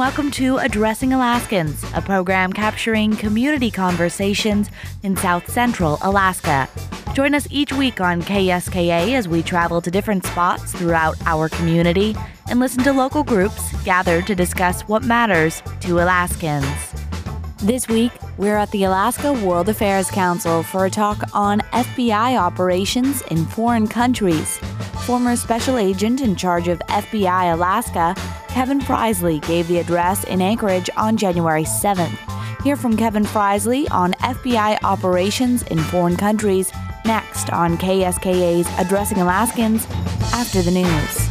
welcome to Addressing Alaskans, a program capturing community conversations in South Central Alaska. Join us each week on KSKA as we travel to different spots throughout our community and listen to local groups gathered to discuss what matters to Alaskans. This week, we're at the Alaska World Affairs Council for a talk on FBI operations in foreign countries. Former Special Agent in charge of FBI Alaska, Kevin Freisley, gave the address in Anchorage on January 7th. Hear from Kevin Freisley on FBI operations in foreign countries next on KSKA's Addressing Alaskans after the news.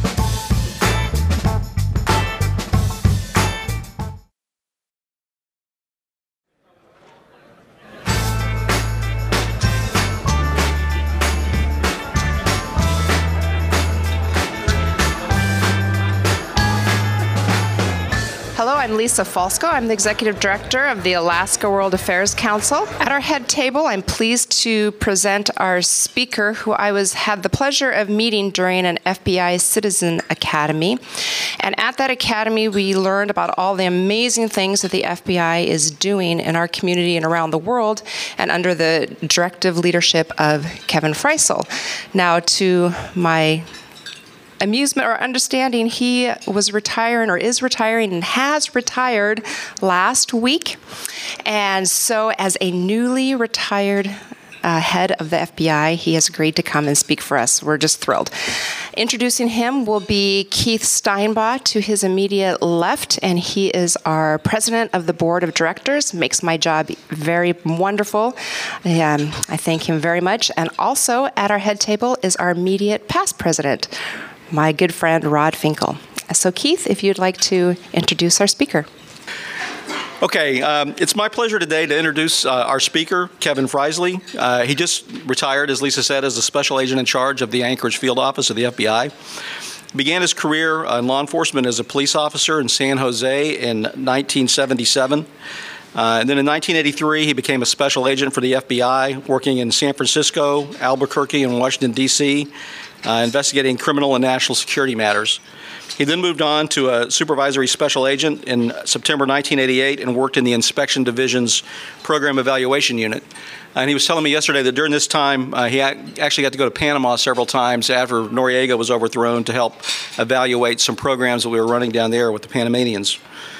Hello, I'm Lisa Falsko. I'm the Executive Director of the Alaska World Affairs Council. At our head table, I'm pleased to present our speaker, who I had the pleasure of meeting during an FBI Citizen Academy. And at that academy, we learned about all the amazing things that the FBI is doing in our community and around the world, and under the directive leadership of Kevin Freisley. Now, to my amusement or understanding, he was retiring or is retiring and has retired last week. And so as a newly retired head of the FBI, he has agreed to come and speak for us. We're just thrilled. Introducing him will be Keith Steinbach to his immediate left, and he is our president of the board of directors. Makes my job very wonderful. I thank him very much. And also at our head table is our immediate past president, my good friend Rod Finkel. So Keith, if you'd like to introduce our speaker. Okay, it's my pleasure today to introduce our speaker, Kevin Freisley. He just retired, as Lisa said, as the Special Agent in charge of the Anchorage Field Office of the FBI. Began his career in law enforcement as a police officer in San Jose in 1977. And then in 1983, he became a special agent for the FBI, working in San Francisco, Albuquerque, and Washington, D.C., investigating criminal and national security matters. He then moved on to a supervisory special agent in September 1988 and worked in the Inspection Division's Program Evaluation Unit. And he was telling me yesterday that during this time, he actually got to go to Panama several times after Noriega was overthrown to help evaluate some programs that we were running down there with the Panamanians.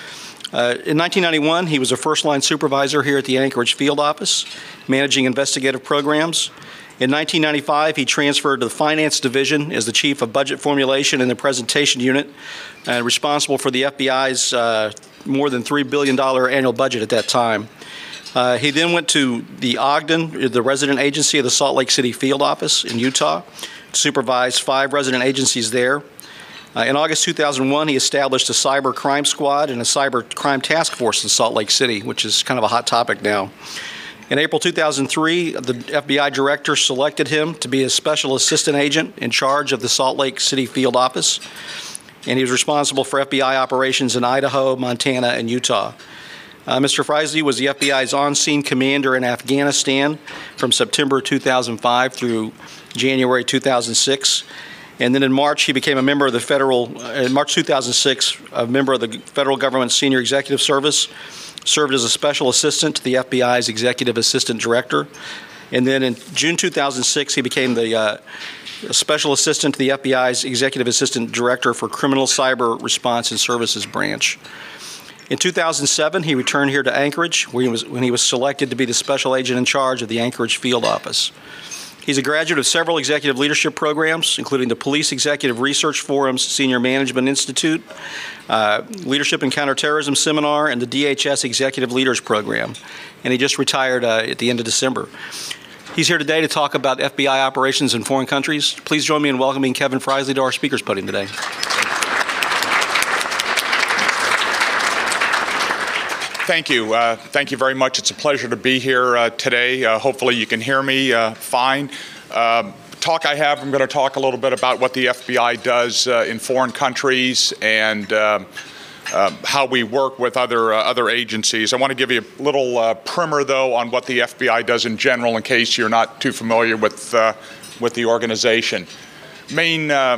In 1991, he was a first-line supervisor here at the Anchorage Field Office, managing investigative programs. In 1995, he transferred to the Finance Division as the Chief of Budget Formulation in the Presentation Unit, responsible for the FBI's more than $3 billion annual budget at that time. He then went to the Ogden, the resident agency of the Salt Lake City Field Office in Utah, to supervise 5 resident agencies there. In August 2001, he established a cyber crime squad and a cyber crime task force in Salt Lake City, which is kind of a hot topic now. In April 2003, the FBI director selected him to be a special assistant agent in charge of the Salt Lake City Field Office, and he was responsible for FBI operations in Idaho, Montana, and Utah. Mr. Freisley was the FBI's on-scene commander in Afghanistan from September 2005 through January 2006. And then in March, he became a member of the in March 2006, a member of the federal government's senior executive service, served as a special assistant to the FBI's executive assistant director. And then in June 2006, he became the special assistant to the FBI's executive assistant director for criminal cyber response and services branch. In 2007, he returned here to Anchorage, when he was selected to be the special agent in charge of the Anchorage Field Office. He's a graduate of several executive leadership programs, including the Police Executive Research Forum's Senior Management Institute, Leadership and Counterterrorism Seminar, and the DHS Executive Leaders Program. And he just retired at the end of December. He's here today to talk about FBI operations in foreign countries. Please join me in welcoming Kevin Freisley to our speakers podium today. Thank you. Thank you very much. It's a pleasure to be here today. Hopefully you can hear me fine. Talk I have, I'm going to talk a little bit about what the FBI does in foreign countries and how we work with other agencies. I want to give you a little primer, though, on what the FBI does in general, in case you're not too familiar with the organization. Main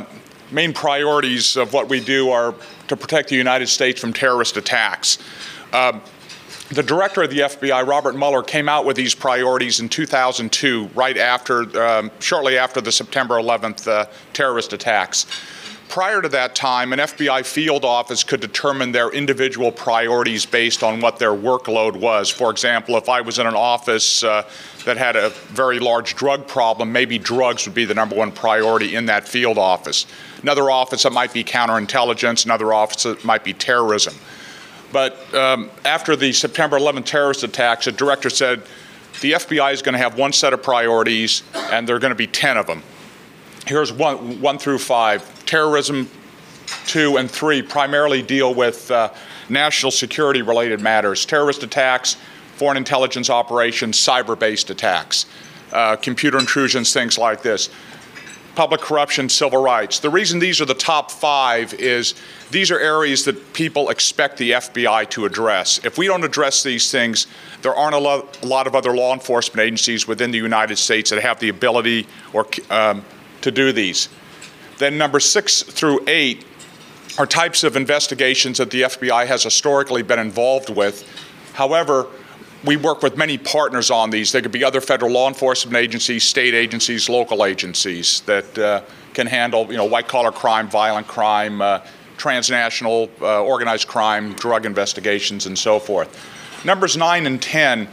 main priorities of what we do are to protect the United States from terrorist attacks. The director of the FBI, Robert Mueller, came out with these priorities in 2002, shortly after the September 11th terrorist attacks. Prior to that time, an FBI field office could determine their individual priorities based on what their workload was. For example, if I was in an office that had a very large drug problem, maybe drugs would be the #1 priority in that field office. Another office, it might be counterintelligence. Another office, it might be terrorism. But after the September 11th terrorist attacks, the director said the FBI is going to have one set of priorities, and there are going to be 10 of them. Here's one through 5. Terrorism 2 and 3 primarily deal with national security related matters. Terrorist attacks, foreign intelligence operations, cyber-based attacks, computer intrusions, things like this. Public corruption, civil rights. The reason these are the top 5 is these are areas that people expect the FBI to address. If we don't address these things, there aren't a lot of other law enforcement agencies within the United States that have the ability to do these. Then number 6 through 8 are types of investigations that the FBI has historically been involved with. However, we work with many partners on these. They could be other federal law enforcement agencies, state agencies, local agencies that can handle, white-collar crime, violent crime, transnational organized crime, drug investigations, and so forth. Numbers 9 and 10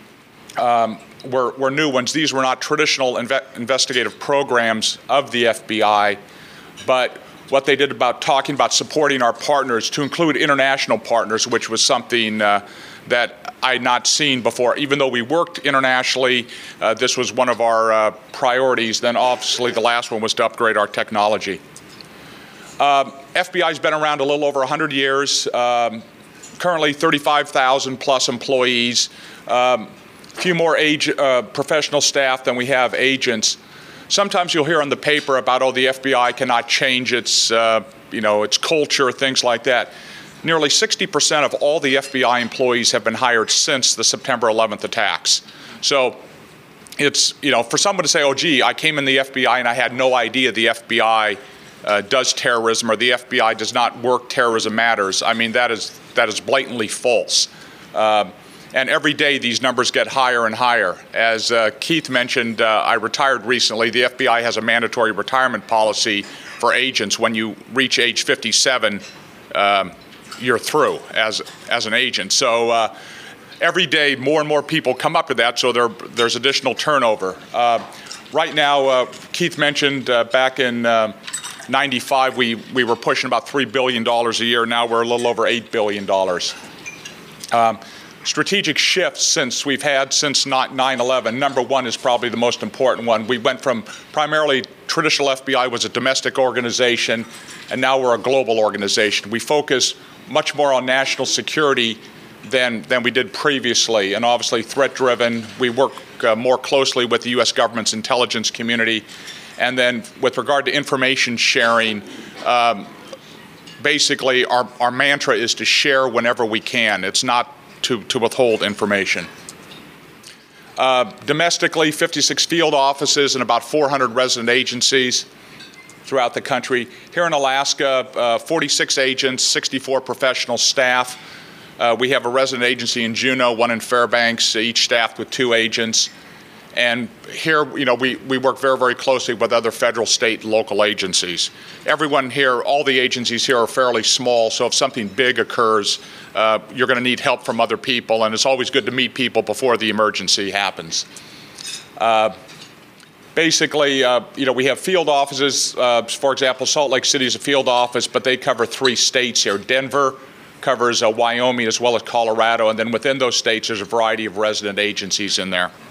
were new ones. These were not traditional investigative programs of the FBI, but what they did about talking about supporting our partners, to include international partners, which was something that I had not seen before. Even though we worked internationally, this was one of our priorities. Then obviously the last one was to upgrade our technology. FBI's been around a little over 100 years, currently 35,000 plus employees, a few more professional staff than we have agents. Sometimes you'll hear on the paper about, the FBI cannot change its culture, things like that. Nearly 60% of all the FBI employees have been hired since the September 11th attacks. So it's, for someone to say, oh, gee, I came in the FBI and I had no idea the FBI does terrorism or the FBI does not work terrorism matters, I mean, that is blatantly false. And every day these numbers get higher and higher. As Keith mentioned, I retired recently. The FBI has a mandatory retirement policy for agents. When you reach age 57, you're through as an agent. So every day more and more people come up to that, so there's additional turnover. Right now, Keith mentioned back in 95 we were pushing about $3 billion a year. Now we're a little over $8 billion. Strategic shifts since 9/11. Number 1 is probably the most important one. We went from primarily traditional FBI was a domestic organization, and now we're a global organization. We focus much more on national security than we did previously, and obviously threat-driven. We work more closely with the U.S. government's intelligence community. And then with regard to information sharing, basically our mantra is to share whenever we can. It's not to withhold information. Domestically, 56 field offices and about 400 resident agencies throughout the country. Here in Alaska, 46 agents, 64 professional staff. We have a resident agency in Juneau, one in Fairbanks, each staffed with 2 agents. And here, we work very, very closely with other federal, state, and local agencies. Everyone here, all the agencies here are fairly small, so if something big occurs, you're going to need help from other people, and it's always good to meet people before the emergency happens. Basically, we have field offices. For example, Salt Lake City is a field office, but they cover 3 states here. Denver covers Wyoming as well as Colorado, and then within those states, there's a variety of resident agencies in there.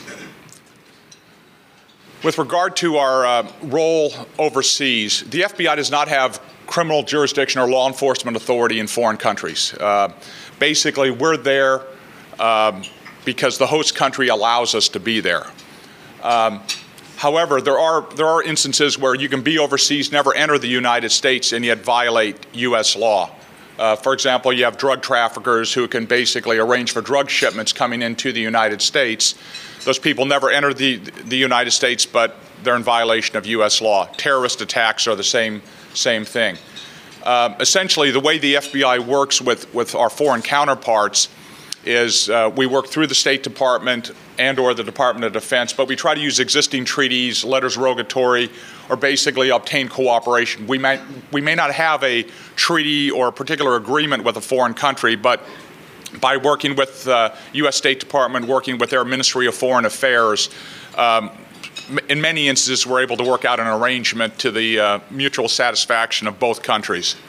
With regard to our role overseas, the FBI does not have criminal jurisdiction or law enforcement authority in foreign countries. Basically, we're there because the host country allows us to be there. However, there are instances where you can be overseas, never enter the United States, and yet violate U.S. law. For example, you have drug traffickers who can basically arrange for drug shipments coming into the United States. Those people never enter the United States, but they're in violation of U.S. law. Terrorist attacks are the same thing. Essentially, the way the FBI works with our foreign counterparts is we work through the State Department and or the Department of Defense, but we try to use existing treaties, letters rogatory, or basically obtain cooperation. We may not have a treaty or a particular agreement with a foreign country, but by working with the U.S. State Department, working with their Ministry of Foreign Affairs, in many instances we're able to work out an arrangement to the mutual satisfaction of both countries.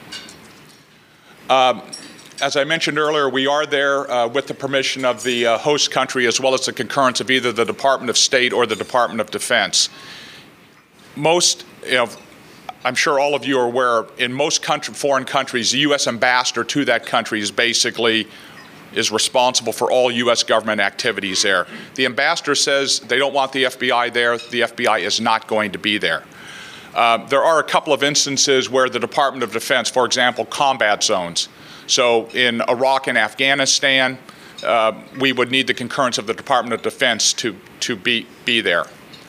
As I mentioned earlier, we are there with the permission of the host country as well as the concurrence of either the Department of State or the Department of Defense. Most, I'm sure all of you are aware, in most foreign countries, the U.S. ambassador to that country is responsible for all U.S. government activities there. The ambassador says they don't want the FBI there. The FBI is not going to be there. There are a couple of instances where the Department of Defense, for example, combat zones. So in Iraq and Afghanistan, we would need the concurrence of the Department of Defense to be there.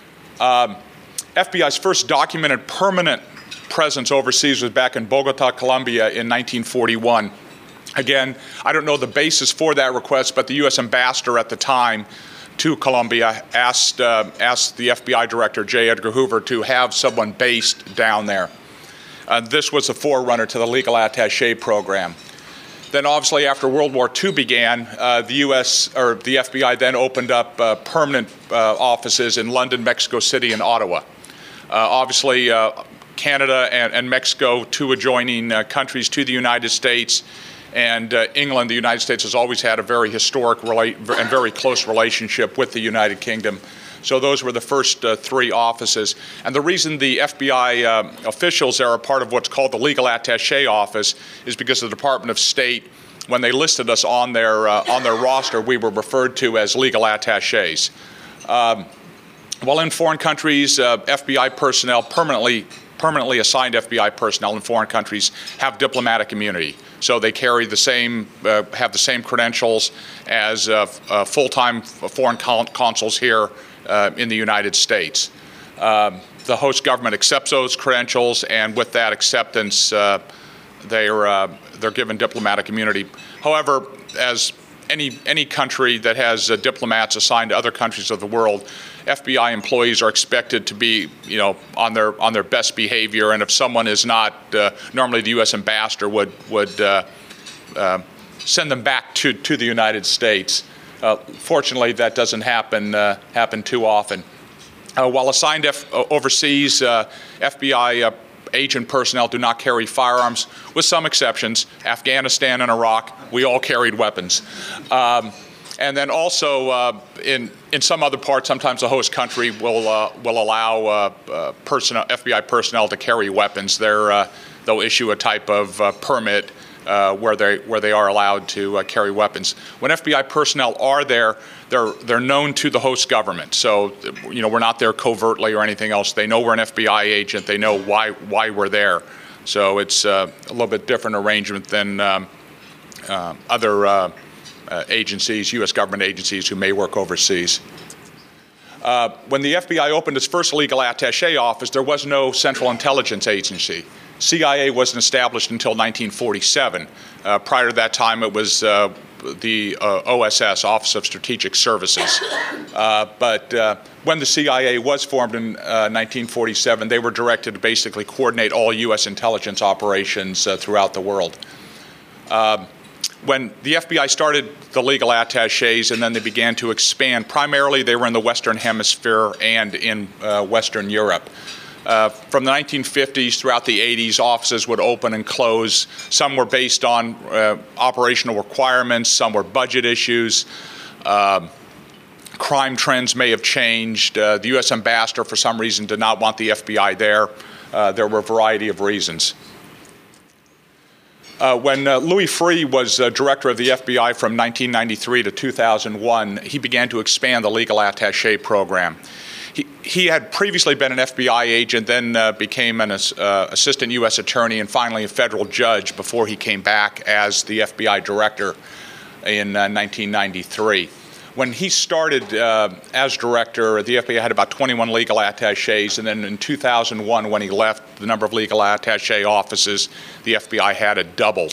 FBI's first documented permanent presence overseas was back in Bogota, Colombia in 1941. Again, I don't know the basis for that request, but the U.S. ambassador at the time to Colombia asked the FBI director, J. Edgar Hoover, to have someone based down there. This was the forerunner to the legal attaché program. Then obviously after World War II began, the FBI then opened up permanent offices in London, Mexico City, and Ottawa. Obviously, Canada and Mexico, two adjoining countries to the United States, and England, the United States, has always had a very historic and very close relationship with the United Kingdom. So those were the first three offices. And the reason the FBI officials there are part of what's called the Legal Attaché Office is because the Department of State, when they listed us on their roster, we were referred to as legal attachés. While in foreign countries, FBI personnel, permanently assigned FBI personnel in foreign countries have diplomatic immunity. So they carry have the same credentials as full-time foreign consuls here in the United States. The host government accepts those credentials, and with that acceptance, they're given diplomatic immunity. However, as any country that has diplomats assigned to other countries of the world, FBI employees are expected to be, on their best behavior. And if someone is not, normally the U.S. ambassador would send them back to the United States. Fortunately, that doesn't happen too often. While assigned overseas, FBI agent personnel do not carry firearms, with some exceptions. Afghanistan and Iraq, we all carried weapons. And then also in some other parts, sometimes the host country will allow FBI personnel to carry weapons. They'll issue a type of permit where they are allowed to carry weapons. When FBI personnel are there, they're known to the host government. So we're not there covertly or anything else. They know we're an FBI agent. They know why we're there. So it's a little bit different arrangement than other agencies, U.S. government agencies who may work overseas. When the FBI opened its first legal attaché office, there was no Central Intelligence Agency. CIA wasn't established until 1947. Prior to that time, it was the OSS, Office of Strategic Services. But when the CIA was formed in 1947, they were directed to basically coordinate all U.S. intelligence operations throughout the world. When the FBI started the legal attachés and then they began to expand, primarily they were in the Western Hemisphere and in Western Europe. From the 1950s throughout the 80s, offices would open and close. Some were based on operational requirements, some were budget issues. Crime trends may have changed. The U.S. ambassador, for some reason, did not want the FBI there. There were a variety of reasons. When Louis Freeh was director of the FBI from 1993 to 2001, he began to expand the legal attaché program. He had previously been an FBI agent, then became an assistant U.S. attorney, and finally a federal judge before he came back as the FBI director in 1993. When he started as director, the FBI had about 21 legal attaches, and then in 2001, when he left, the number of legal attache offices the FBI had doubled.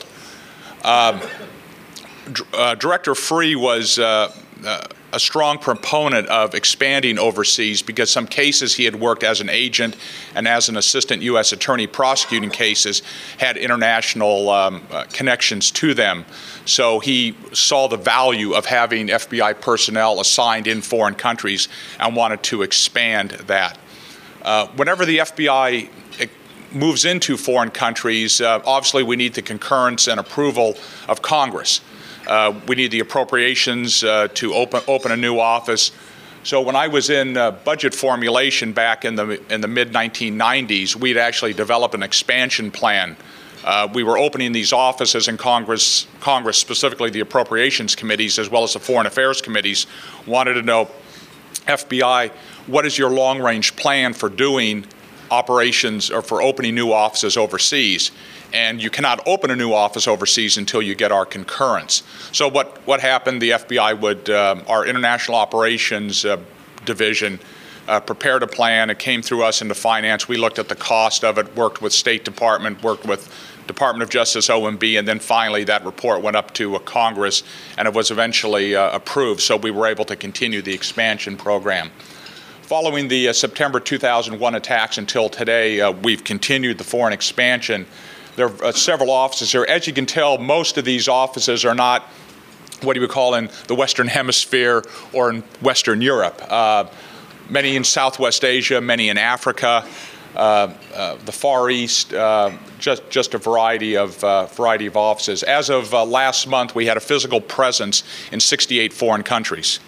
Director Free was a strong proponent of expanding overseas because some cases he had worked as an agent and as an assistant U.S. attorney prosecuting cases had international connections to them. So he saw the value of having FBI personnel assigned in foreign countries and wanted to expand that. Whenever the FBI moves into foreign countries, obviously we need the concurrence and approval of Congress. We need the appropriations to open a new office. So when I was in budget formulation back in the mid-1990s, we'd actually developed an expansion plan. We were opening these offices in Congress, specifically the appropriations committees as well as the foreign affairs committees, wanted to know, FBI, what is your long-range plan for doing operations or for opening new offices overseas? And you cannot open a new office overseas until you get our concurrence. So what happened, the FBI would, our international operations division prepared a plan. It came through us into finance. We looked at the cost of it, worked with State Department, worked with Department of Justice, OMB, and then finally that report went up to Congress and it was eventually approved. So we were able to continue the expansion program. Following the September 2001 attacks until today, we've continued the foreign expansion. There are several offices here. As you can tell, most of these offices are not what you would call in the Western Hemisphere or in Western Europe. Many in Southwest Asia, many in Africa, the Far East, just a variety of offices. As of last month, we had a physical presence in 68 foreign countries.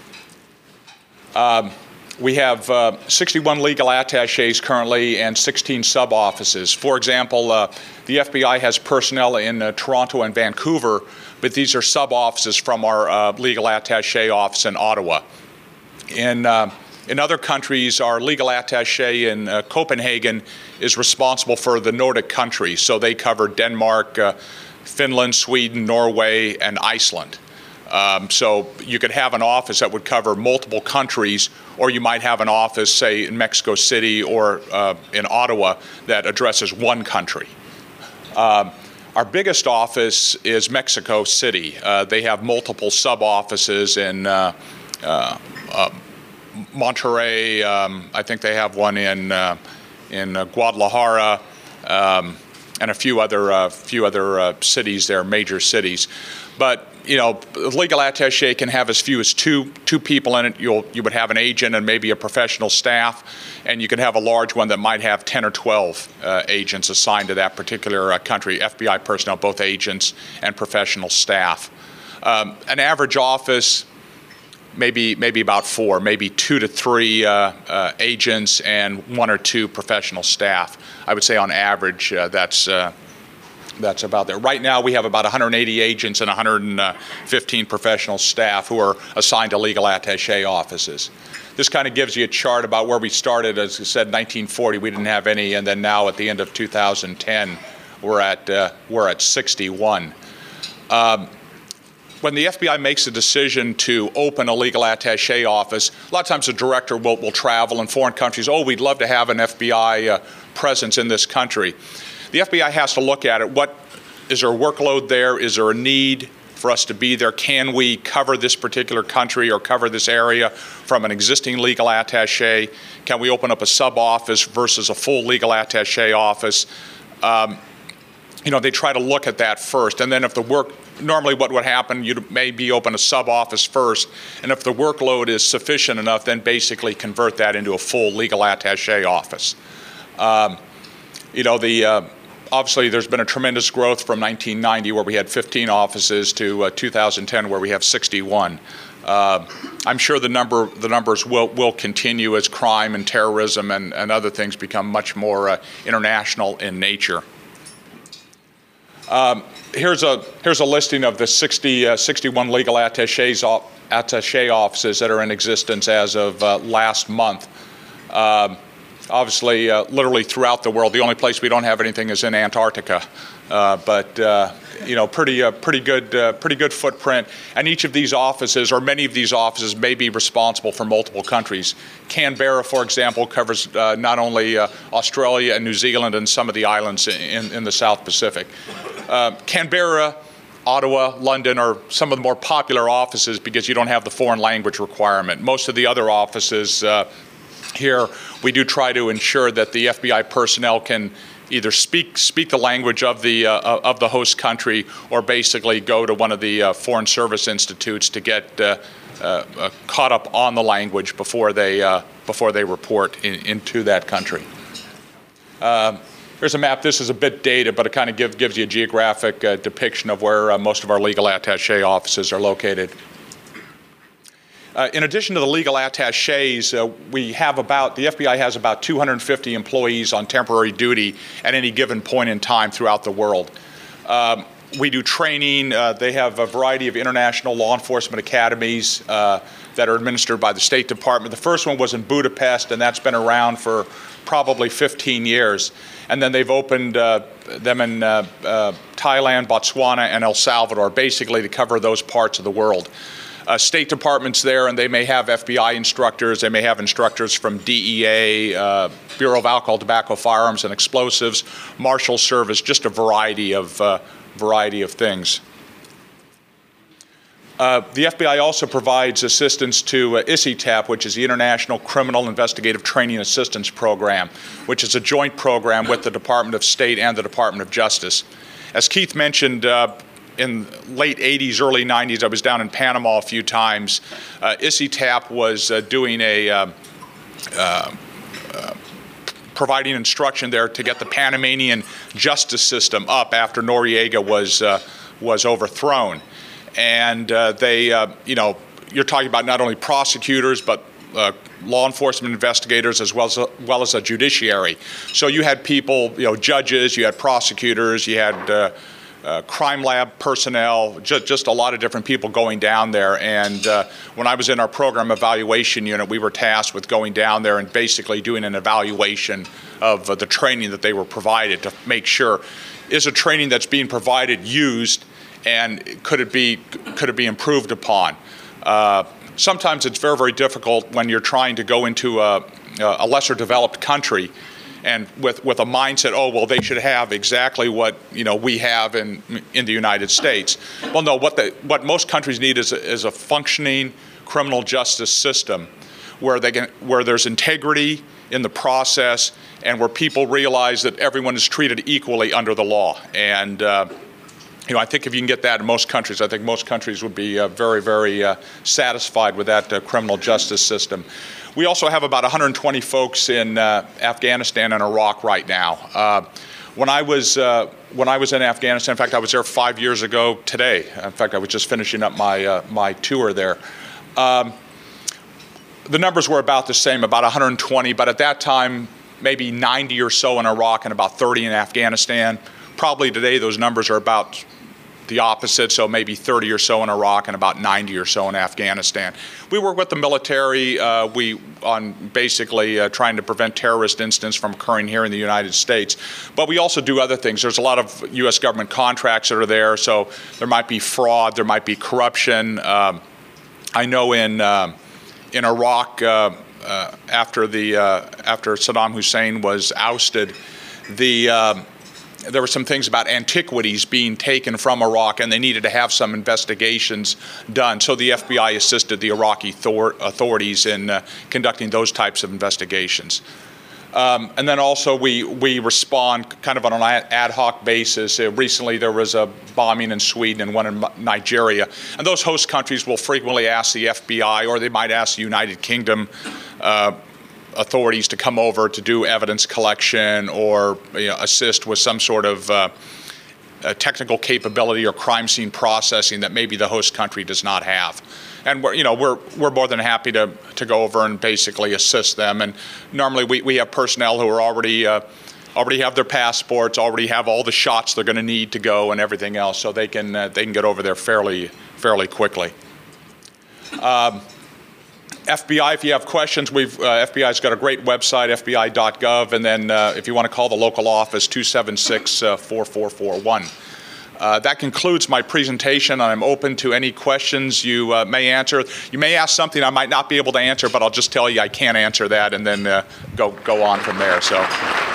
We have 61 legal attaches currently and 16 sub-offices. For example, the FBI has personnel in Toronto and Vancouver, but these are sub-offices from our legal attache office in Ottawa. In other countries, our legal attache in Copenhagen is responsible for the Nordic countries, so they cover Denmark, Finland, Sweden, Norway, and Iceland. So you could have an office that would cover multiple countries, or you might have an office, say, in Mexico City or in Ottawa that addresses one country. Our biggest office is Mexico City. They have multiple sub-offices in Monterrey. I think they have one in Guadalajara, and a few other cities there, major cities. But you know, legal attaché can have as few as two people in it. You would have an agent and maybe a professional staff, and you could have a large one that might have 10 or 12 agents assigned to that particular country, FBI personnel, both agents and professional staff. An average office, maybe about 4, maybe 2 to 3 agents and 1 or 2 professional staff. I would say on average that's about there. Right now we have about 180 agents and 115 professional staff who are assigned to legal attaché offices. This kind of gives you a chart about where we started. As I said, 1940 we didn't have any, and then now at the end of 2010 we're at 61. When the FBI makes a decision to open a legal attaché office, a lot of times the director will travel in foreign countries. Oh, we'd love to have an FBI presence in this country. The FBI has to look at it. Is there a workload there? Is there a need for us to be there? Can we cover this particular country or cover this area from an existing legal attaché? Can we open up a sub-office versus a full legal attaché office? You know, they try to look at that first. And then if the normally what would happen, you'd maybe open a sub-office first, and if the workload is sufficient enough, then basically convert that into a full legal attaché office. You know, obviously there's been a tremendous growth from 1990 where we had 15 offices to 2010 where we have 61. I'm sure the numbers will continue as crime and terrorism and other things become much more international in nature. Here's a listing of the 61 legal attaché offices that are in existence as of last month. obviously literally throughout the world. The only place we don't have anything is in Antarctica, but pretty good footprint. And each of these offices, or many of these offices, may be responsible for multiple countries. Canberra, for example, covers not only Australia and New Zealand and some of the islands in the South Pacific. Canberra, Ottawa, London are some of the more popular offices because you don't have the foreign language requirement. Most of the other offices here, we do try to ensure that the FBI personnel can either speak the language of the host country, or basically go to one of the foreign service institutes to get caught up on the language before they report into that country. Here's a map. This is a bit dated, but it kind of gives you a geographic depiction of where most of our legal attaché offices are located. In addition to the legal attachés, the FBI has about 250 employees on temporary duty at any given point in time throughout the world. We do training. They have a variety of international law enforcement academies that are administered by the State Department. The first one was in Budapest, and that's been around for probably 15 years. And then they've opened them in Thailand, Botswana, and El Salvador, basically to cover those parts of the world. State Department's there, and they may have FBI instructors. They may have instructors from DEA, Bureau of Alcohol, Tobacco, Firearms, and Explosives, Marshal Service, just a variety of things. The FBI also provides assistance to ICITAP, which is the International Criminal Investigative Training Assistance Program, which is a joint program with the Department of State and the Department of Justice. As Keith mentioned, in late 80s, early 90s, I was down in Panama a few times. ICITAP was doing providing instruction there to get the Panamanian justice system up after Noriega was overthrown. And you're talking about not only prosecutors, but law enforcement investigators as well as a judiciary. So you had people, judges, you had prosecutors, you had crime lab personnel, just a lot of different people going down there. And when I was in our program evaluation unit, we were tasked with going down there and basically doing an evaluation of the training that they were provided to make sure, is a training that's being provided used, and could it be improved upon? Sometimes it's very, very difficult when you're trying to go into a lesser developed country and with a mindset, oh, well, they should have exactly what we have in the United States. Well, no, what most countries need is a functioning criminal justice system where there's integrity in the process and where people realize that everyone is treated equally under the law. And I think if you can get that in most countries, I think most countries would be very, very satisfied with that criminal justice system. We also have about 120 folks in Afghanistan and Iraq right now. When I was in Afghanistan, in fact, I was there 5 years ago today. In fact, I was just finishing up my tour there. The numbers were about the same, about 120, but at that time, maybe 90 or so in Iraq and about 30 in Afghanistan. Probably today those numbers are about the opposite, so maybe 30 or so in Iraq and about 90 or so in Afghanistan. We work with the military on basically trying to prevent terrorist incidents from occurring here in the United States. But we also do other things. There's a lot of U.S. government contracts that are there, so there might be fraud, there might be corruption. I know in Iraq, after Saddam Hussein was ousted, there were some things about antiquities being taken from Iraq, and they needed to have some investigations done. So the FBI assisted the Iraqi authorities in conducting those types of investigations. And then also we respond kind of on an ad hoc basis. Recently there was a bombing in Sweden and one in Nigeria. And those host countries will frequently ask the FBI, or they might ask the United Kingdom authorities to come over to do evidence collection or assist with some sort of technical capability or crime scene processing that maybe the host country does not have. And we're more than happy to go over and basically assist them. And normally we have personnel who are already have their passports, already have all the shots they're going to need to go and everything else, so they can get over there fairly quickly. FBI, if you have questions, FBI's got a great website, fbi.gov, and then if you want to call the local office, 276-4441. That concludes my presentation. I'm open to any questions you may answer. You may ask something I might not be able to answer, but I'll just tell you I can't answer that, and then go on from there. So.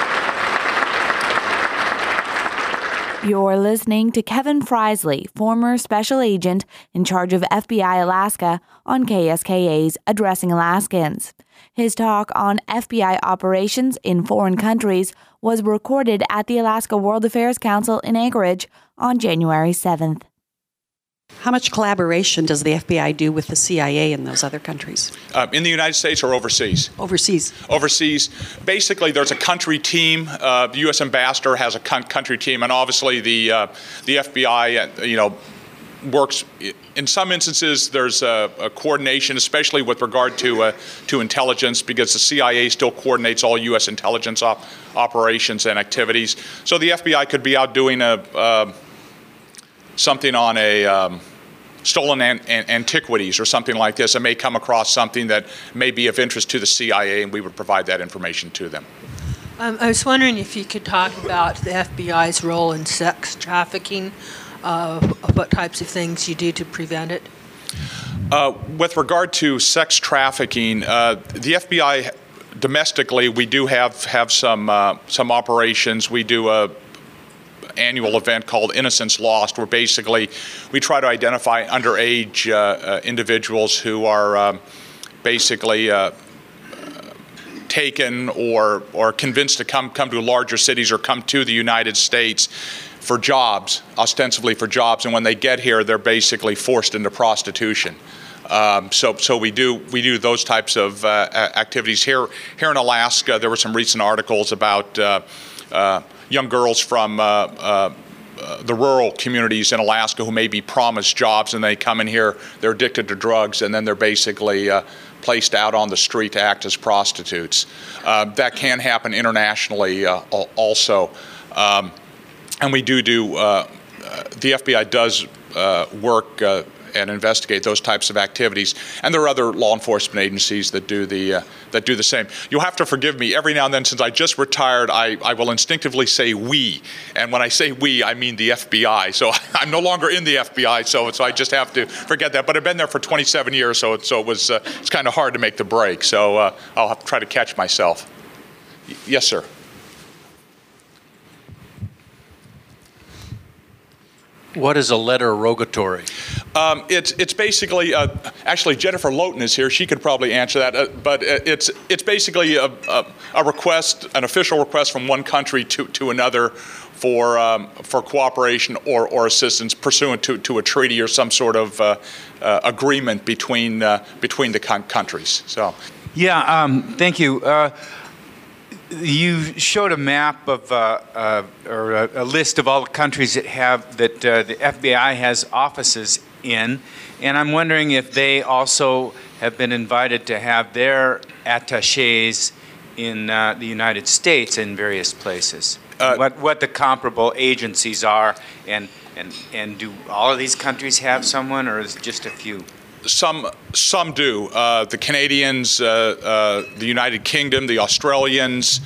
You're listening to Kevin Freisley, former special agent in charge of FBI Alaska, on KSKA's Addressing Alaskans. His talk on FBI operations in foreign countries was recorded at the Alaska World Affairs Council in Anchorage on January 7th. How much collaboration does the FBI do with the CIA in those other countries? In the United States or overseas? Overseas. Overseas. Basically, there's a country team. The U.S. ambassador has a country team, and obviously the FBI, works. In some instances, there's a coordination, especially with regard to intelligence, because the CIA still coordinates all U.S. intelligence operations and activities. So the FBI could be out doing something on a stolen antiquities or something like this, and may come across something that may be of interest to the CIA, and we would provide that information to them. I was wondering if you could talk about the FBI's role in sex trafficking, what types of things you do to prevent it. With regard to sex trafficking, the FBI domestically, we do have some operations. We do a annual event called Innocence Lost, where basically we try to identify underage individuals who are basically taken or convinced to come to larger cities or come to the United States for jobs, ostensibly for jobs, and when they get here, they're basically forced into prostitution. So we do those types of activities here in Alaska. There were some recent articles about young girls from the rural communities in Alaska who may be promised jobs, and they come in here, they're addicted to drugs, and then they're basically placed out on the street to act as prostitutes. That can happen internationally also. And we do the FBI does work and investigate those types of activities, and there are other law enforcement agencies that do the same. You'll have to forgive me. Every now and then, since I just retired, I will instinctively say we, and when I say we, I mean the FBI. So I'm no longer in the FBI, so I just have to forget that. But I've been there for 27 years, so it's kind of hard to make the break. So I'll have to try to catch myself. Yes, sir. What is a letter rogatory? It's basically actually Jennifer Lowton is here. She could probably answer that. But it's basically a request, an official request from one country to another for cooperation or assistance pursuant to a treaty or some sort of agreement between the countries. So. Yeah. Thank you. You showed a map of or a list of all the countries that the FBI has offices in, and I'm wondering if they also have been invited to have their attachés in the United States in various places. What the comparable agencies are, and do all of these countries have someone, or is it just a few? Some do. The Canadians, the United Kingdom, the Australians,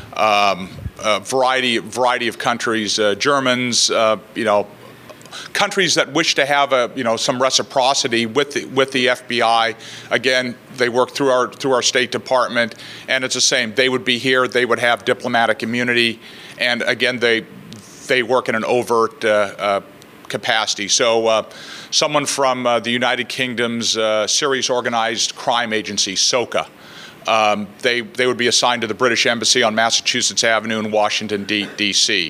variety of countries, Germans, countries that wish to have some reciprocity with the FBI. Again, they work through our State Department, and it's the same. They would be here. They would have diplomatic immunity, and again, they work in an overt capacity. So someone from the United Kingdom's Serious Organized Crime Agency, SOCA, they would be assigned to the British Embassy on Massachusetts Avenue in Washington, D.C.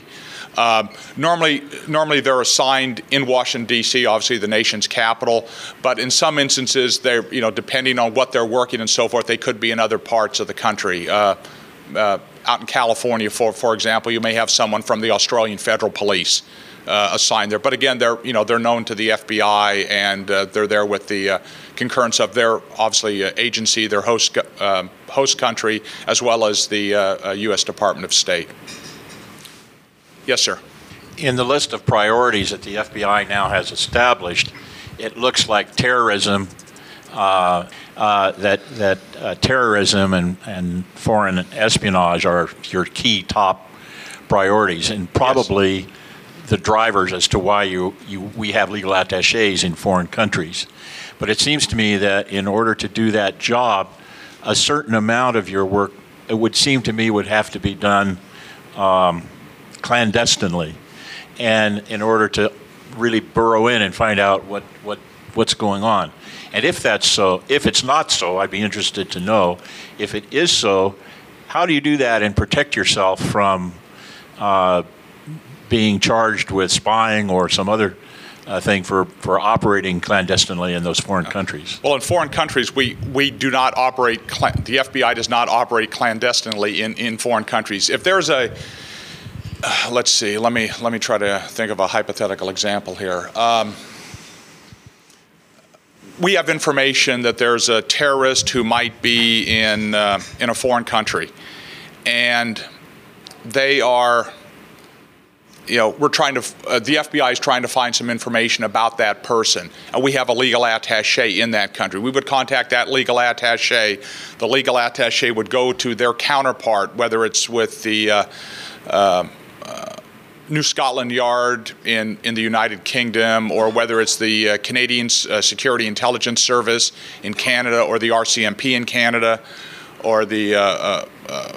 Normally they're assigned in Washington, D.C., obviously the nation's capital, but in some instances, they're, depending on what they're working and so forth, they could be in other parts of the country. Out in California, for example, you may have someone from the Australian Federal Police assigned there. But again, they're known to the FBI, and they're there with the concurrence of their, obviously, agency, their host country, as well as the U.S. Department of State. Yes, sir. In the list of priorities that the FBI now has established, it looks like terrorism that terrorism and foreign espionage are your key top priorities, and probably the drivers as to why we have legal attachés in foreign countries. But it seems to me that in order to do that job, a certain amount of your work, it would seem to me, would have to be done clandestinely, and in order to really burrow in and find out what's going on. And if that's so, if it's not so, I'd be interested to know. If it is so, how do you do that and protect yourself from being charged with spying or some other thing for operating clandestinely in those foreign countries? Well, in foreign countries, we do not operate, the FBI does not operate clandestinely in foreign countries. If there's a, let's see, let me try to think of a hypothetical example here. We have information that there's a terrorist who might be in a foreign country, and they are, we're trying to, the FBI is trying to find some information about that person, and we have a legal attaché in that country. We would contact that legal attaché. The legal attaché would go to their counterpart, whether it's with the New Scotland Yard in the United Kingdom, or whether it's the Canadian Security Intelligence Service in Canada, or the RCMP in Canada, or the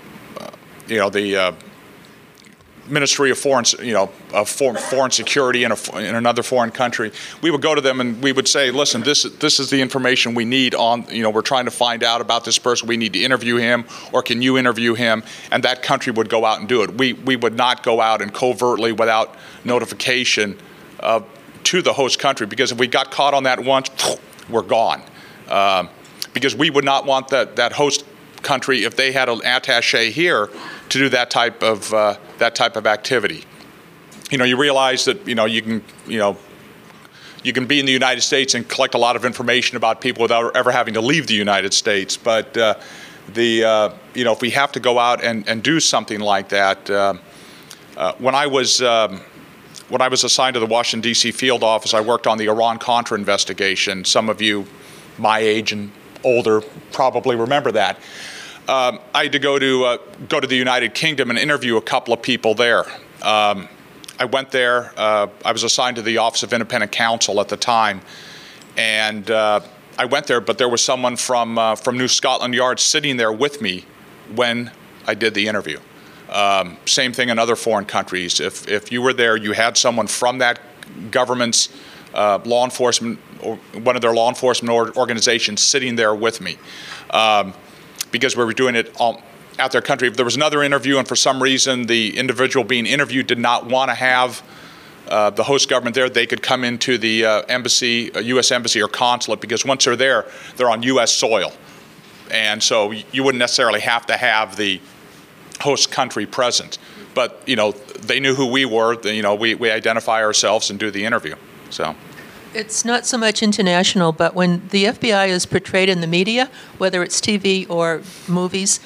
Ministry of Foreign Security in another foreign country. We would go to them and we would say, listen, this is the information we need on, we're trying to find out about this person. We need to interview him, or can you interview him? And that country would go out and do it. We would not go out and covertly, without notification to the host country, because if we got caught on that once, we're gone. Because we would not want that host country, if they had an attaché here, to do that type of activity. You realize that you can be in the United States and collect a lot of information about people without ever having to leave the United States. But if we have to go out and do something like that, when I was assigned to the Washington D.C. field office, I worked on the Iran-Contra investigation. Some of you my age and older probably remember that. I had to go to the United Kingdom and interview a couple of people there. I went there. I was assigned to the Office of Independent Counsel at the time, and I went there. But there was someone from New Scotland Yard sitting there with me when I did the interview. Same thing in other foreign countries. If you were there, you had someone from that government's law enforcement, or one of their law enforcement organizations sitting there with me. Because we were doing it at their country. If there was another interview and for some reason the individual being interviewed did not want to have the host government there, they could come into the embassy, U.S. embassy or consulate, because once they're there, they're on U.S. soil. And so you wouldn't necessarily have to have the host country present. But, they knew who we were. We identify ourselves and do the interview. So. It's not so much international, but when the FBI is portrayed in the media, whether it's TV or movies,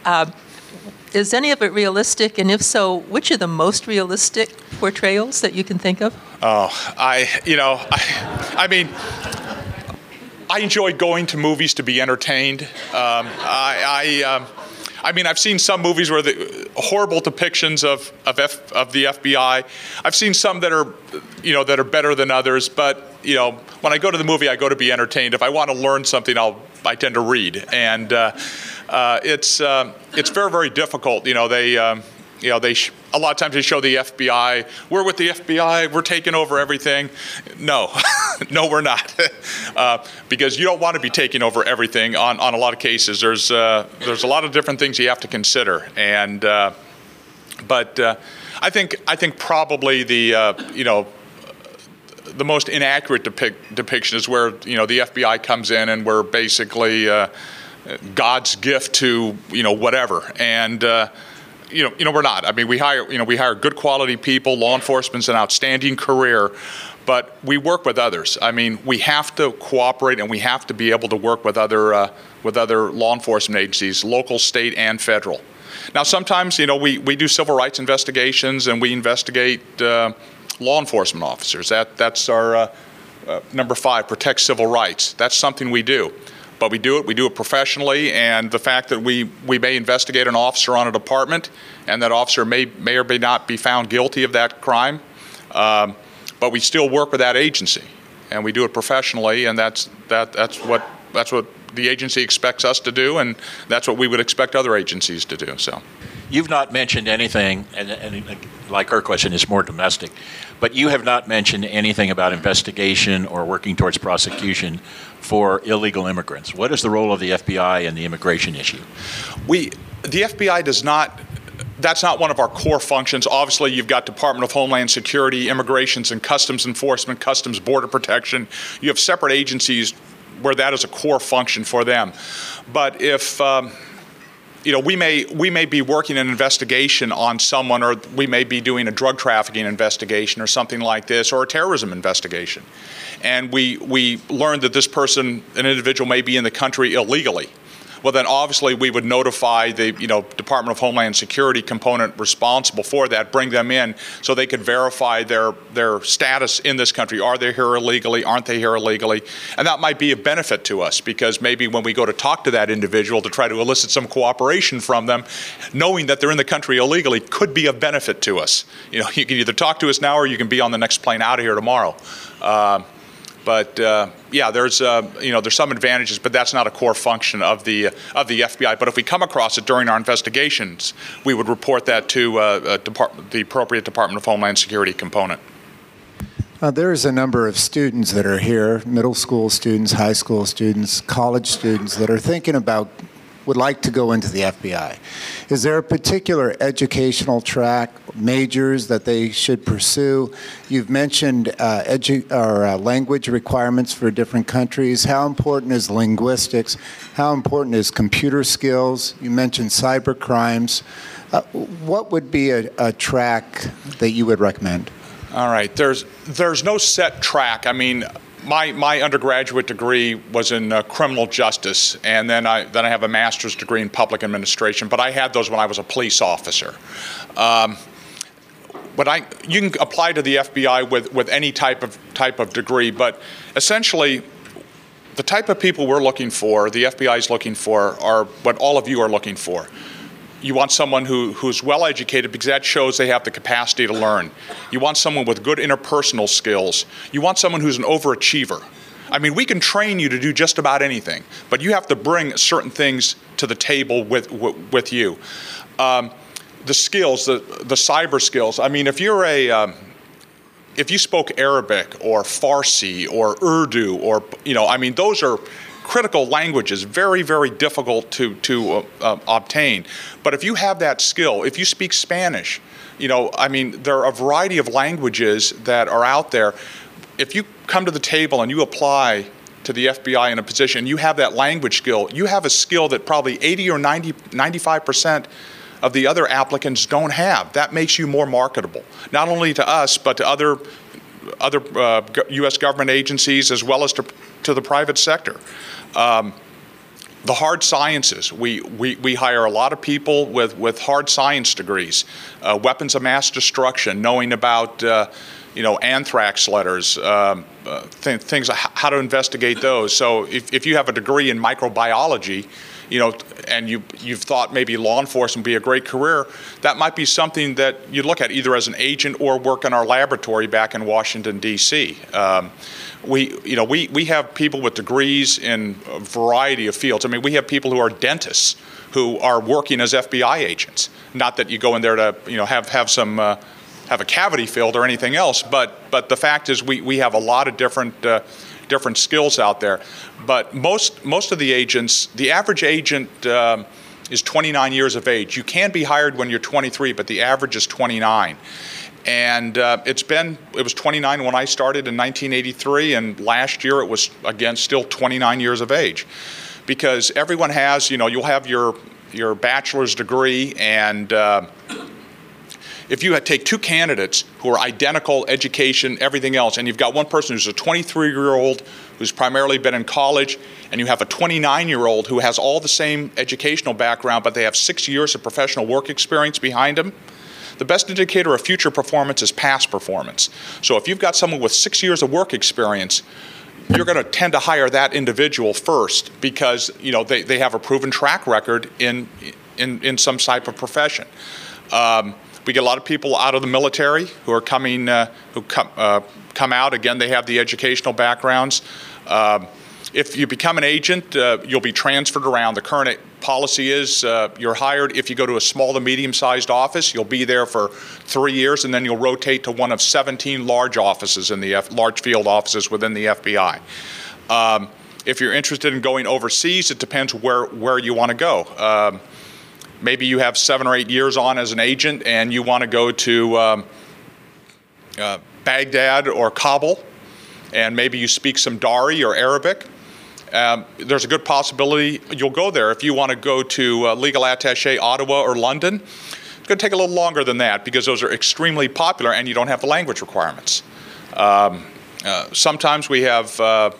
is any of it realistic? And if so, which are the most realistic portrayals that you can think of? Oh, I enjoy going to movies to be entertained. I've seen some movies where the horrible depictions of the FBI. I've seen some that are better than others. But when I go to the movie, I go to be entertained. If I want to learn something, I tend to read, and it's very, very difficult. A lot of times they show the FBI. We're with the FBI. We're taking over everything. No, no, we're not. Because you don't want to be taking over everything. On a lot of cases, there's a lot of different things you have to consider. And but I think probably the most inaccurate depiction is where the FBI comes in and we're basically God's gift to whatever. And we're not. We hire good quality people. Law enforcement's an outstanding career, but we work with others. We have to cooperate, and we have to be able to work with other law enforcement agencies, local, state, and federal. Now, sometimes we do civil rights investigations, and we investigate law enforcement officers. That's our Number 5, protect civil rights. That's something we do. But we do it professionally, and the fact that we may investigate an officer on a department, and that officer may or may not be found guilty of that crime, but we still work with that agency, and we do it professionally, and that's what the agency expects us to do, and that's what we would expect other agencies to do. So, you've not mentioned anything, and like her question is more domestic, but you have not mentioned anything about investigation or working towards prosecution for illegal immigrants. What is the role of the FBI in the immigration issue? The FBI does not. That's not one of our core functions. Obviously, you've got Department of Homeland Security, Immigrations and Customs Enforcement, Customs Border Protection. You have separate agencies where that is a core function for them. But if we may be working an investigation on someone, or we may be doing a drug trafficking investigation or something like this, or a terrorism investigation, and we learn that this person, an individual, may be in the country illegally. Well, then obviously we would notify the Department of Homeland Security component responsible for that, bring them in so they could verify their status in this country. Are they here illegally? Aren't they here illegally? And that might be a benefit to us, because maybe when we go to talk to that individual to try to elicit some cooperation from them, knowing that they're in the country illegally could be a benefit to us. You can either talk to us now, or you can be on the next plane out of here tomorrow. But there's some advantages, but that's not a core function of the FBI. But if we come across it during our investigations, we would report that to the appropriate Department of Homeland Security component. There's a number of students that are here, middle school students, high school students, college students, that are thinking about, would like to go into the FBI. Is there a particular educational track, majors that they should pursue? You've mentioned language requirements for different countries. How important is linguistics? How important is computer skills? You mentioned cyber crimes. What would be a track that you would recommend? All right. There's no set track. I mean, my undergraduate degree was in criminal justice, and then I have a master's degree in public administration. But I had those when I was a police officer. You can apply to the FBI with any type of degree, but essentially, the type of people we're looking for, the FBI is looking for, are what all of you are looking for. You want someone who's well-educated, because that shows they have the capacity to learn. You want someone with good interpersonal skills. You want someone who's an overachiever. I mean, we can train you to do just about anything, but you have to bring certain things to the table with you. The skills, the cyber skills. I mean, if you spoke Arabic or Farsi or Urdu, or those are critical languages, very, very difficult to obtain. But if you have that skill, if you speak Spanish, there are a variety of languages that are out there. If you come to the table and you apply to the FBI in a position, you have that language skill, you have a skill that probably 80 or 95% of the other applicants don't have. That makes you more marketable, not only to us, but to other U.S. government agencies, as well as to the private sector. The hard sciences, we hire a lot of people with hard science degrees, weapons of mass destruction, knowing about anthrax letters, things, how to investigate those. So if you have a degree in microbiology, and you've thought maybe law enforcement would be a great career, that might be something that you look at either as an agent or work in our laboratory back in Washington, D.C. We have people with degrees in a variety of fields. I mean, we have people who are dentists who are working as FBI agents. Not that you go in there to have a cavity filled or anything else, but the fact is we have a lot of different skills out there. But most of the agents, the average agent is 29 years of age. You can be hired when you're 23, but the average is 29. And it was 29 when I started in 1983, and last year it was, again, still 29 years of age. Because everyone has, you'll have your bachelor's degree, and if you take two candidates who are identical, education, everything else, and you've got one person who's a 23-year-old who's primarily been in college, and you have a 29-year-old who has all the same educational background, but they have 6 years of professional work experience behind them, the best indicator of future performance is past performance. So if you've got someone with 6 years of work experience, you're going to tend to hire that individual first because they have a proven track record in some type of profession. We get a lot of people out of the military who are coming, who come out. Again, they have the educational backgrounds. If you become an agent, you'll be transferred around. The current policy is you're hired. If you go to a small to medium-sized office, you'll be there for 3 years, and then you'll rotate to one of 17 large offices in the large field offices within the FBI. If you're interested in going overseas, it depends where you want to go. Maybe you have 7 or 8 years on as an agent, and you want to go to Baghdad or Kabul, and maybe you speak some Dari or Arabic. There's a good possibility you'll go there. If you want to go to Legal Attaché Ottawa or London, it's going to take a little longer than that because those are extremely popular and you don't have the language requirements. Sometimes we have, there are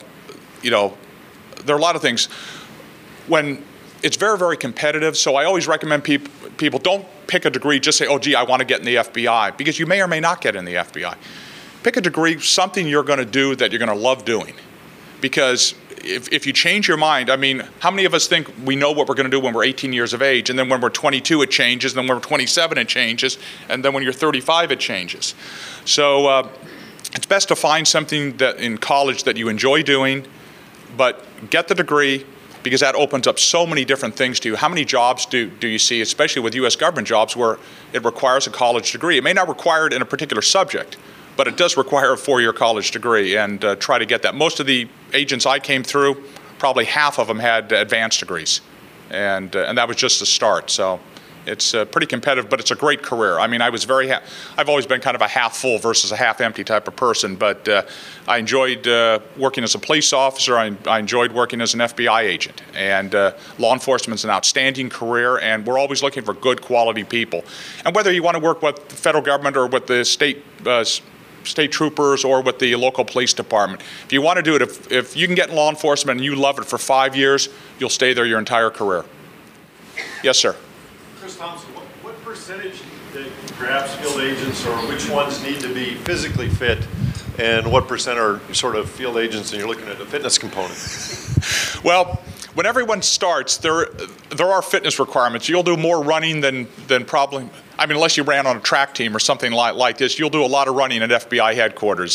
a lot of things. When it's very, very competitive, so I always recommend people don't pick a degree, just say, oh, gee, I want to get in the FBI, because you may or may not get in the FBI. Pick a degree, something you're going to do that you're going to love doing. Because if you change your mind, I mean, how many of us think we know what we're going to do when we're 18 years of age, and then when we're 22 it changes, and then when we're 27 it changes, and then when you're 35 it changes. So it's best to find something that in college that you enjoy doing, but get the degree, because that opens up so many different things to you. How many jobs do you see, especially with U.S. government jobs, where it requires a college degree? It may not require it in a particular subject, but it does require a 4-year college degree, and try to get that. Most of the agents I came through, probably half of them had advanced degrees, and that was just the start. So it's pretty competitive, but it's a great career. I mean, I've always been kind of a half full versus a half empty type of person, but I enjoyed working as a police officer. I enjoyed working as an FBI agent, and law enforcement is an outstanding career, and we're always looking for good quality people. And whether you want to work with the federal government or with the state troopers or with the local police department, if you want to do it, if you can get in law enforcement and you love it for 5 years, you'll stay there your entire career. Yes, sir. Chris Thompson, what percentage perhaps field agents, or which ones need to be physically fit, and what percent are sort of field agents and you're looking at the fitness component? Well, when everyone starts, there are fitness requirements. You'll do more running than probably, I mean, unless you ran on a track team or something like this, you'll do a lot of running at FBI headquarters.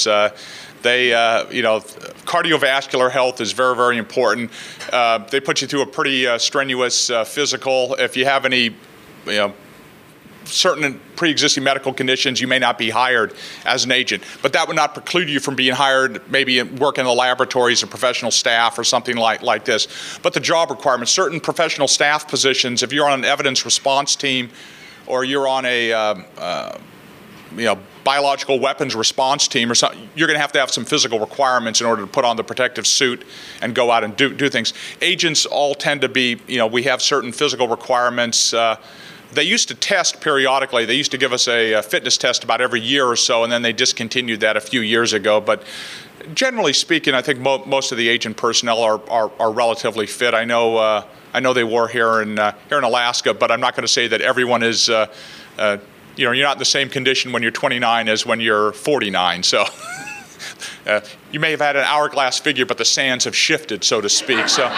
Cardiovascular health is very, very important. They put you through a pretty strenuous physical. If you have any, certain pre-existing medical conditions, you may not be hired as an agent. But that would not preclude you from being hired, maybe work in the laboratories or professional staff or something like this. But the job requirements, certain professional staff positions, if you're on an evidence response team or you're on a biological weapons response team or something, you're going to have some physical requirements in order to put on the protective suit and go out and do things. Agents all tend to be, we have certain physical requirements. They used to test periodically. They used to give us a fitness test about every year or so, and then they discontinued that a few years ago. But generally speaking, I think most of the agent personnel are relatively fit. I know they were here in Alaska, but I'm not going to say that everyone is. You're not in the same condition when you're 29 as when you're 49. So you may have had an hourglass figure, but the sands have shifted, so to speak. So.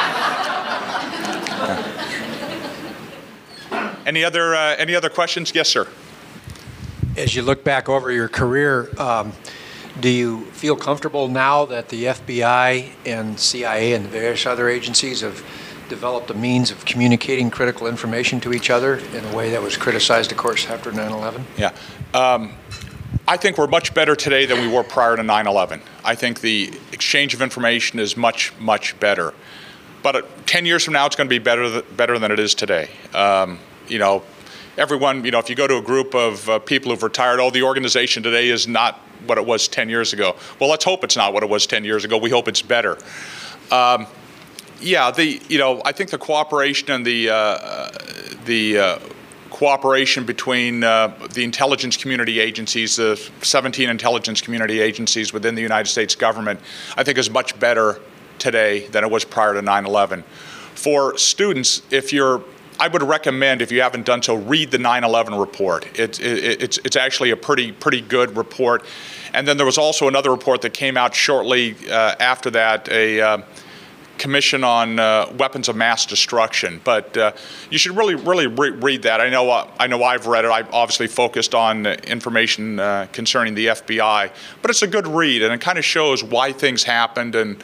Any other questions? Yes, sir. As you look back over your career, do you feel comfortable now that the FBI and CIA and various other agencies have developed a means of communicating critical information to each other in a way that was criticized, of course, after 9/11? Yeah. I think we're much better today than we were prior to 9/11. I think the exchange of information is much, much better. But 10 years from now, it's going to be better than it is today. Everyone, if you go to a group of people who've retired, the organization today is not what it was 10 years ago. Well, let's hope it's not what it was 10 years ago. We hope it's better. I think the cooperation and the cooperation between the intelligence community agencies, the 17 intelligence community agencies within the United States government, I think is much better today than it was prior to 9/11. For students, if you're I would recommend, if you haven't done so, read the 9/11 report. It's actually a pretty good report. And then there was also another report that came out shortly after that, a commission on weapons of mass destruction. But you should really read that. I know I've read it. I've obviously focused on information concerning the FBI, but it's a good read, and it kind of shows why things happened, and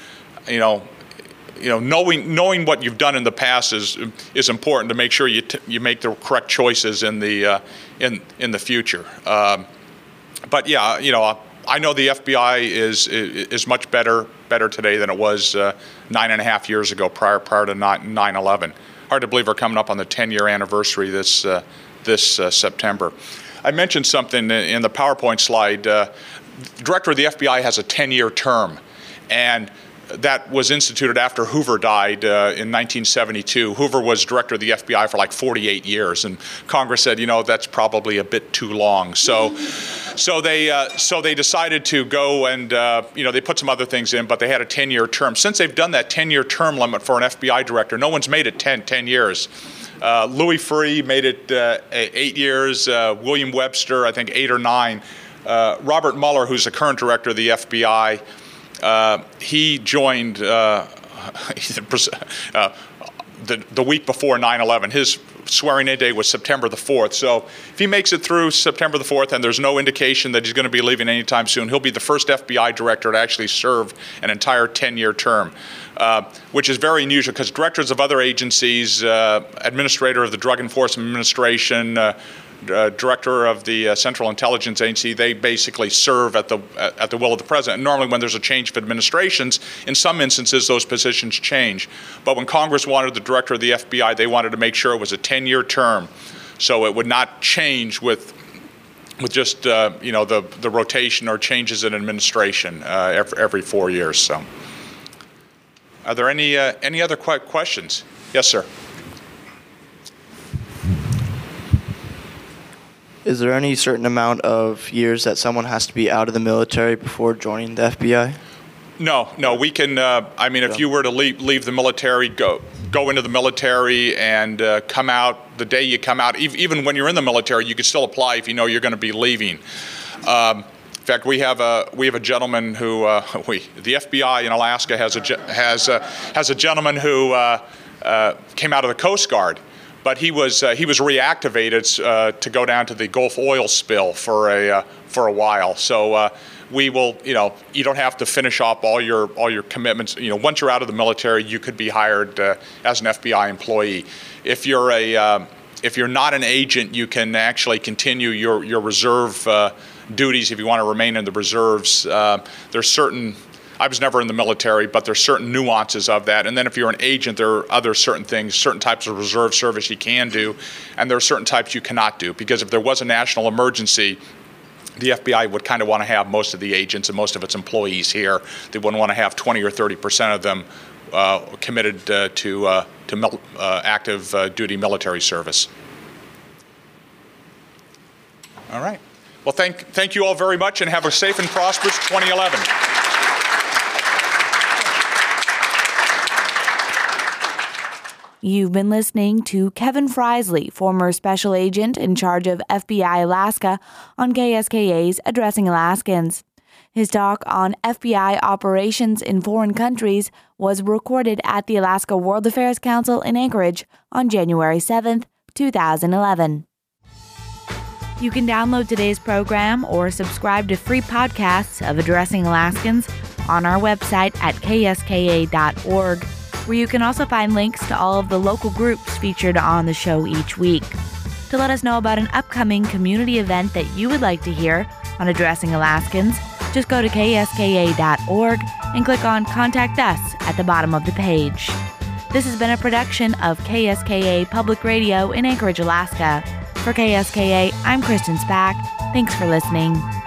knowing what you've done in the past is important to make sure you make the correct choices in the future. But yeah, I know the FBI is much better today than it was 9.5 years ago, prior to 9/11. Hard to believe we're coming up on the 10-year anniversary this September. I mentioned something in the PowerPoint slide. The director of the FBI has a 10-year term, and that was instituted after Hoover died in 1972. Hoover was director of the FBI for like 48 years, and Congress said, that's probably a bit too long. So they decided to go and they put some other things in, but they had a 10-year term. Since they've done that 10-year term limit for an FBI director, no one's made it 10 years. Louis Freeh made it 8 years. William Webster, I think 8 or 9. Robert Mueller, who's the current director of the FBI. He joined the week before 9/11. His swearing-in day was September the 4th. So if he makes it through September the 4th and there's no indication that he's going to be leaving anytime soon, he'll be the first FBI director to actually serve an entire 10-year term, which is very unusual because directors of other agencies, administrator of the Drug Enforcement Administration, director of the Central Intelligence Agency, they basically serve at the will of the president. And normally when there's a change of administrations, in some instances those positions change. But when Congress wanted the director of the FBI, they wanted to make sure it was a 10-year term, so it would not change with just the rotation or changes in administration every 4 years. So, are there any other questions? Yes, sir. Is there any certain amount of years that someone has to be out of the military before joining the FBI? No. We can. If you were to leave the military, go into the military and come out the day you come out. Even when you're in the military, you can still apply if you know you're going to be leaving. In fact, we have a gentleman who the FBI in Alaska has a gentleman who came out of the Coast Guard. But he was reactivated to go down to the Gulf oil spill for a while. So we will, you don't have to finish off all your commitments. Once you're out of the military, you could be hired as an FBI employee. If you're not an agent, you can actually continue your reserve duties if you want to remain in the reserves. There's certain. I was never in the military, but there's certain nuances of that. And then if you're an agent, there are other certain things, certain types of reserve service you can do, and there are certain types you cannot do. Because if there was a national emergency, the FBI would kind of want to have most of the agents and most of its employees here. They wouldn't want to have 20 or 30% of them committed to active duty military service. All right. Well, thank you all very much, and have a safe and prosperous 2011. You've been listening to Kevin Freisley, former special agent in charge of FBI Alaska, on KSKA's Addressing Alaskans. His talk on FBI operations in foreign countries was recorded at the Alaska World Affairs Council in Anchorage on January 7th, 2011. You can download today's program or subscribe to free podcasts of Addressing Alaskans on our website at kska.org, where you can also find links to all of the local groups featured on the show each week. To let us know about an upcoming community event that you would like to hear on Addressing Alaskans, just go to kska.org and click on Contact Us at the bottom of the page. This has been a production of KSKA Public Radio in Anchorage, Alaska. For KSKA, I'm Kristen Spack. Thanks for listening.